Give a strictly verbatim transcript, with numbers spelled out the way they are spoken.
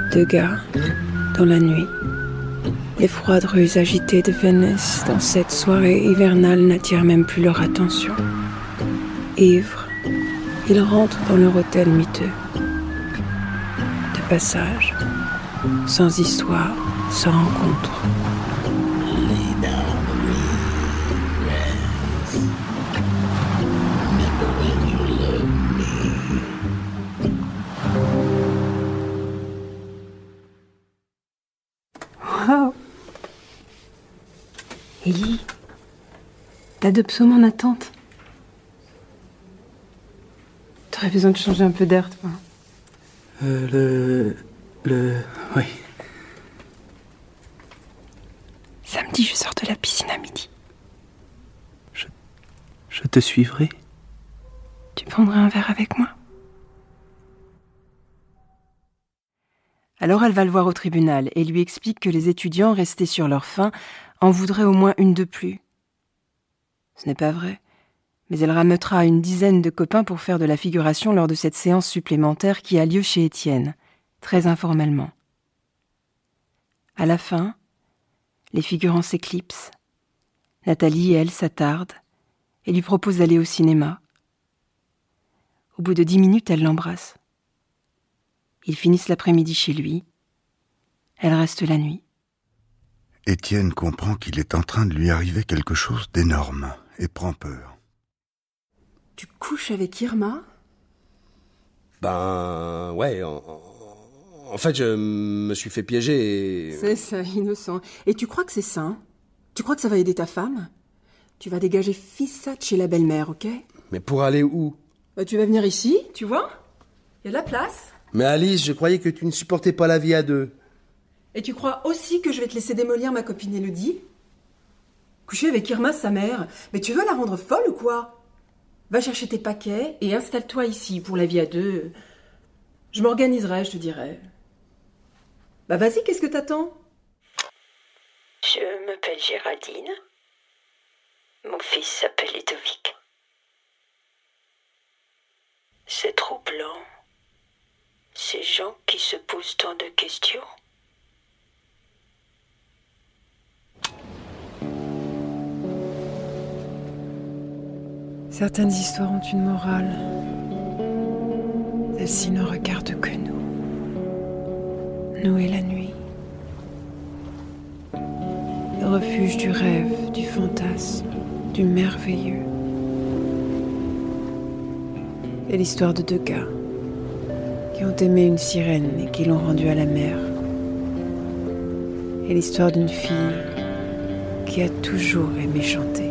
Deux gars, dans la nuit. Les froides rues agitées de Venise dans cette soirée hivernale n'attirent même plus leur attention. Ivres, ils rentrent dans leur hôtel miteux. De passage, sans histoire, sans rencontre. Wow. Ellie, t'as deux psaumes en attente. T'aurais besoin de changer un peu d'air, toi. Euh, le... le... oui. Samedi, je sors de la piscine à midi. Je... je te suivrai. Tu prendras un verre avec moi? Alors elle va le voir au tribunal et lui explique que les étudiants restés sur leur faim en voudraient au moins une de plus. Ce n'est pas vrai, mais elle rameutera une dizaine de copains pour faire de la figuration lors de cette séance supplémentaire qui a lieu chez Étienne, très informellement. À la fin, les figurants s'éclipsent. Nathalie, elle, s'attarde et lui propose d'aller au cinéma. Au bout de dix minutes, elle l'embrasse. Ils finissent l'après-midi chez lui. Elle reste la nuit. Étienne comprend qu'il est en train de lui arriver quelque chose d'énorme et prend peur. Tu couches avec Irma? Ben... ouais, en, en fait, je me suis fait piéger et... C'est ça, innocent. Et tu crois que c'est sain? Tu crois que ça va aider ta femme? Tu vas dégager fissate chez la belle-mère, ok? Mais pour aller où? Bah, tu vas venir ici, tu vois? Il y a de la place. Mais Alice, je croyais que tu ne supportais pas la vie à deux. Et tu crois aussi que je vais te laisser démolir ma copine Élodie? Coucher avec Irma, sa mère? Mais tu veux la rendre folle ou quoi? Va chercher tes paquets et installe-toi ici pour la vie à deux. Je m'organiserai, je te dirai. Bah vas-y, qu'est-ce que t'attends? Je m'appelle Géraldine. Mon fils s'appelle Ludovic. C'est troublant. Ces gens qui se posent tant de questions. Certaines histoires ont une morale. Celle-ci ne regarde que nous. Nous et la nuit. Le refuge du rêve, du fantasme, du merveilleux. C'est l'histoire de deux gars qui ont aimé une sirène et qui l'ont rendue à la mer. Et l'histoire d'une fille qui a toujours aimé chanter.